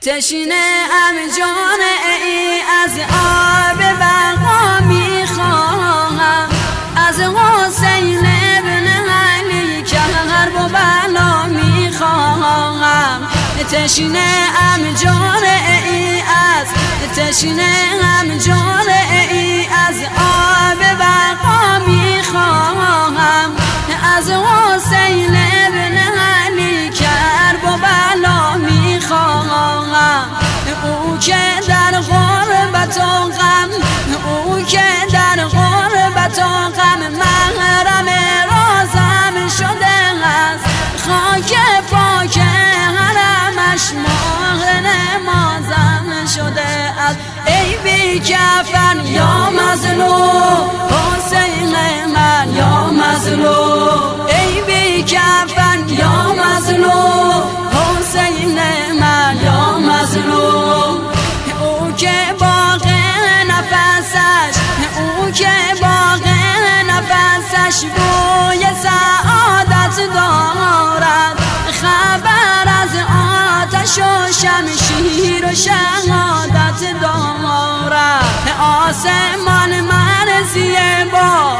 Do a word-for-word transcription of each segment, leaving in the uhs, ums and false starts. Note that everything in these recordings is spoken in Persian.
تشنه ام جامعی از آب بقا میخواهم، از حسین ابن علی کرب و بلا میخواهم. تشنه ام جامعی از تشنه ام جامعی از آب بقا میخواهم، از حسین ابن علی کرب و بلا میخواهم. او که در غربت و غم، او که در غربت و غم محرم رازم شده است، خاک پاک حرمش ماه نمازم شده است. ای بی کفن یا مظلوم حسین من یا مظلوم، ای بی کفن یا مظلوم حسین من یا مظلوم. او که باغ نفسش، او که باغ نفسش بوی سعادت دارد، خبر از آتش و شمشیر و شهادت دارد. آسمان مرزیه با،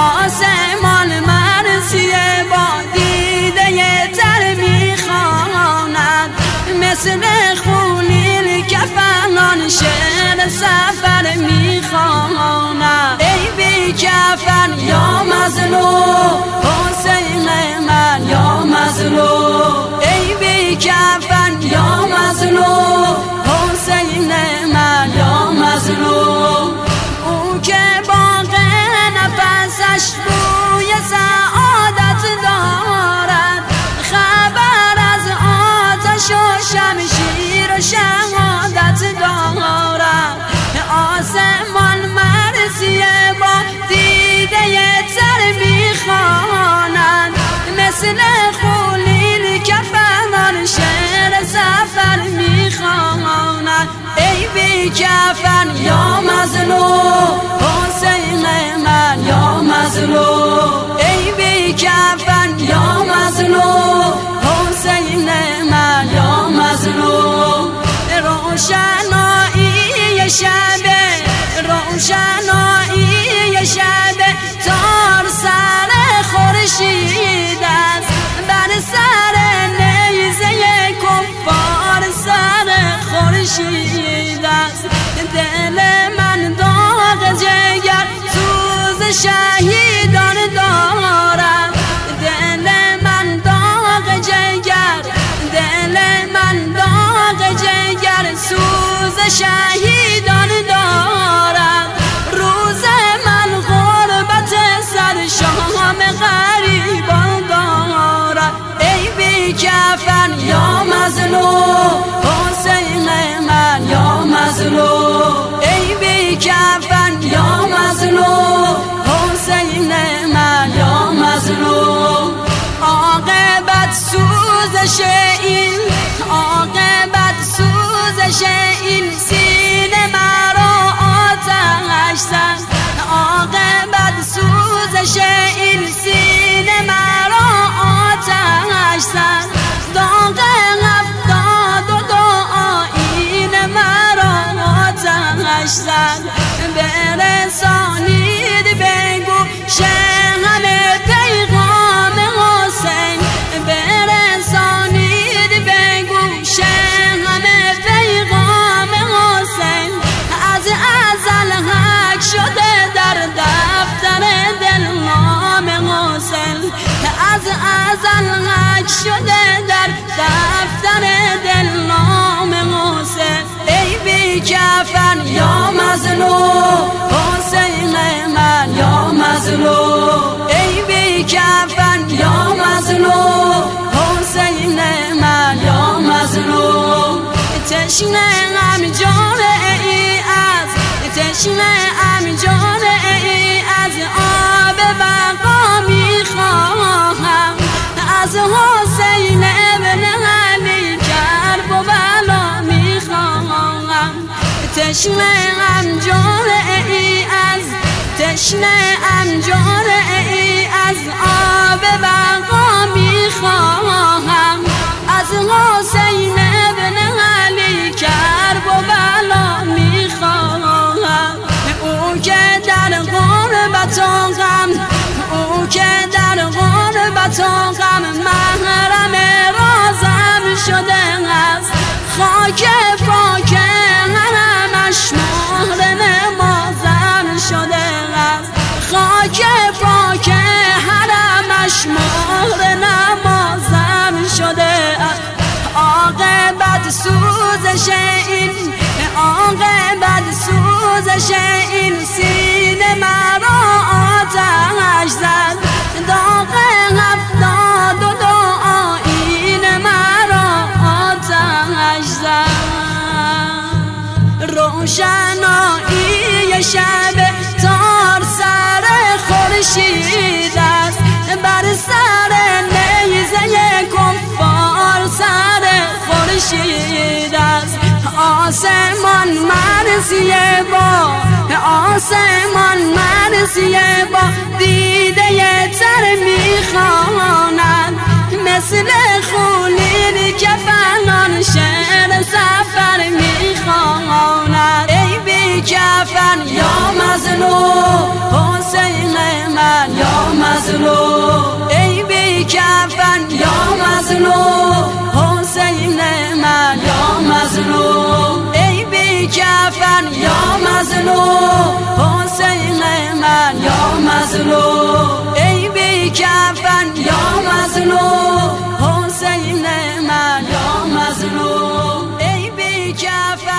آسمان مرزیه با دیده تر میخواند، مثل خونین کفنان شعر سفر میخواند. ای بی کفن یا مظلوم حسین من یا مظلوم، ای بی کفن یا مظلوم حسین من یا مظلوم. او که باغ نفسش بوی سعادت دارد، خبر از آتش و شمشیر و شهادت دارد. آسمان مرزیه با دیده تر میخواند، مثل خونین کفنان شعر سفر میخواند. ای بی کفن یا مظلوم حسین من یا مظلوم، ای بی کفن یا مظلوم حسین من یا مظلوم. روشنایی شب، روشنایی شب تار سر خورشید است، بر سر نیزه کفار سر خورشید است. دل من داغ جگر سوز شهیدان دارد، دل من داغ جگر، دل من داغ جگر سوز شهیدان دارد. روز من غربت سر شام غریبان دارد. ای بی کفن یا مظلوم حسین من یا مظلوم، ای بی کفن یا مظلوم حسین من یا مظلوم. عاقبت سوزش این، عاقبت سوزش این سینه مرا آتش زد، عاقبت سوزش این سینه مرا آتش زد. داغ هفتاد و دو آیین مرا آتش زد. برسانید بگو شهم پیغام حسین، برسانید بگو شهم پیغام حسین. از ازل حق شده در دفتر دل نام حسین، از ازل حق شده در دفتر دل نام حسین. ای بی کفن یا مظلوم حسین من یا مظلوم، ای بی کفن یا مظلوم حسین من یا مظلوم. تشنه ام جامعی از تشنه ام جامعی از آب بقا میخواهم، از حسین ابن علی کرب و بلا میخواهم. تشنه ام جامعی از تشنه ام جامعی از آب بقا میخواهم، از حسین ابن علی سوزش این عاقبت سوزش این سینه مرا آتش زد داغ هفتاد و دو آیین مرا آتش زد روشنایی شب تار سر خورشید است بر سر نیزه کفار سر خورشید است آسمان مرزیه با آسمان مرزیه با دیده تر میخواند مثل خونین کفنان شعر سفر میخواند ای بی کفن یا مظلوم حسین من یا مظلوم ای بی کفن یا مظلوم حسین من یا مظلوم ای بی کفن یا مظلوم حسین من یا مظلوم ای بی کفن یا مظلوم حسین من یا مظلوم ای بی کفن